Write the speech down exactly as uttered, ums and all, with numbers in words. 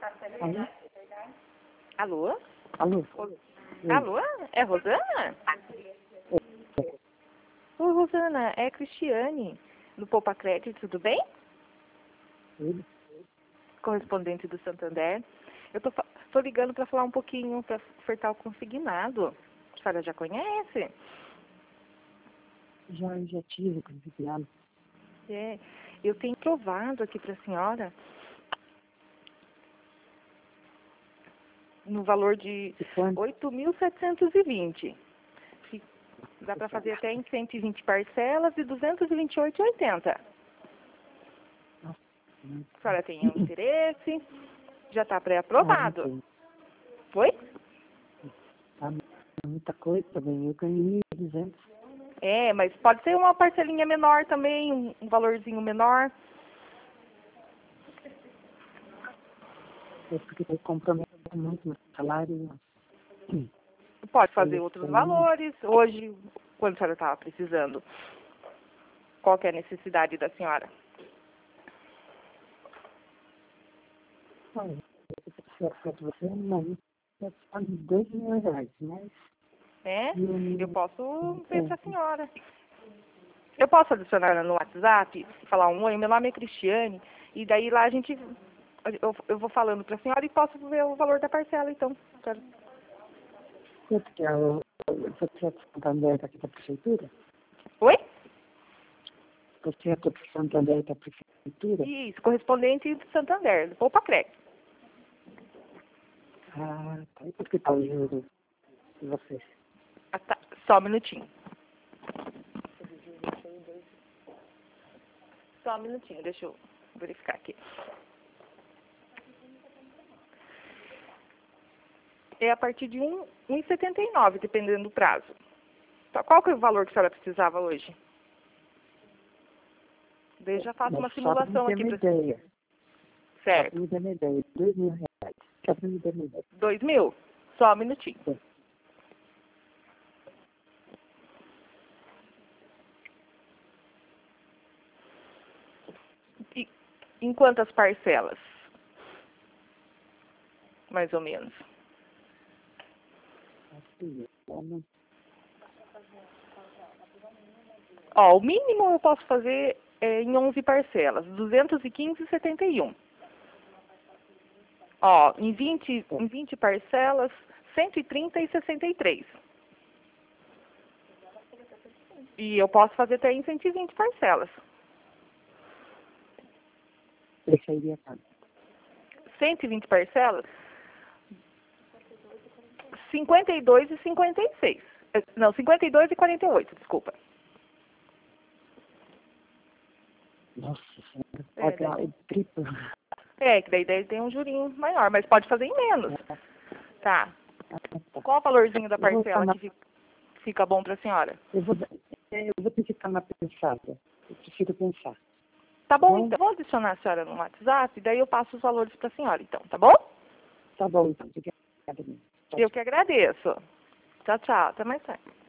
Alô? Alô? Alô? Ro- Alô? É Rosana? Oi, Rosana, é Cristiane, do Poupa Crédito, tudo bem? Tudo? Correspondente do Santander. Eu tô, fa- tô ligando para falar um pouquinho, para ofertar o consignado. A senhora já conhece? Já, já tive consignado. É, eu tenho provado aqui para a senhora no valor de E quanto? oito mil setecentos e vinte. Fi- Dá para fazer até em cento e vinte parcelas e duzentos e vinte e oito e oitenta. Nossa, não- A senhora tem um interesse? Já está ah, não pré-aprovado. tem. Foi? Tá muita coisa também. Eu ganhei mil e duzentos. É, mas pode ser uma parcelinha menor também, um, um valorzinho menor. É porque eu comprometo muito meu salário. Hum. Pode Aí fazer eu outros também não- valores. Hoje, quando a senhora estava precisando? Qual que é a necessidade da senhora? Olha, se eu for você, não. Eu pago dois mil reais, mas... É? Hum, Eu posso ver para a é, senhora. Eu posso adicionar ela no WhatsApp e falar um oi, meu nome é Cristiane, e daí lá a gente, eu, eu vou falando para a senhora e posso ver o valor da parcela, então. Quero- quanto que é o... Você é de Santander aqui da prefeitura? Oi? Você é de Santander da prefeitura? Isso, correspondente do Santander, do Poupa Crédito. Ah, tá. E por que tá o juro de vocês? Ah, tá. Só um minutinho. Só um minutinho, deixa eu verificar aqui. É a partir de um e setenta e nove, dependendo do prazo. Tá, qual que é o valor que a senhora precisava hoje? Daí eu já faço uma Mas só para me simulação ter aqui uma para... ideia. Só para Certo. me ter uma ideia. Dois mil reais. Só para me ter uma ideia. Dois mil? Só um minutinho. Sim. E em quantas parcelas? Mais ou menos. Assim, eu não- Ó, o mínimo eu posso fazer é, em onze parcelas, duzentos e quinze e setenta e um. Ó, em vinte, em vinte parcelas, cento e trinta e sessenta e três. E eu posso fazer até em cento e vinte parcelas. Esse aí é caro. cento e vinte parcelas, cinquenta e dois e cinquenta e seis. Eh, Não, cinquenta e dois e quarenta e oito, desculpa. Nossa senhora. É, Pagar daí- o triplo. É, que daí, daí tem um jurinho maior, mas pode fazer em menos. Tá. Ah, tá. Qual o valorzinho da Eu vou parcela dar que fi- fica bom pra senhora? Eu vou, é, eu vou ter que ficar na pensada. Eu preciso pensar. Tá bom, Bom? então. Vou adicionar a senhora no WhatsApp, daí eu passo os valores pra senhora, então, tá bom? Tá bom, então. Obrigada. Tchau, Eu que agradeço. Tchau, tchau. Até mais tarde.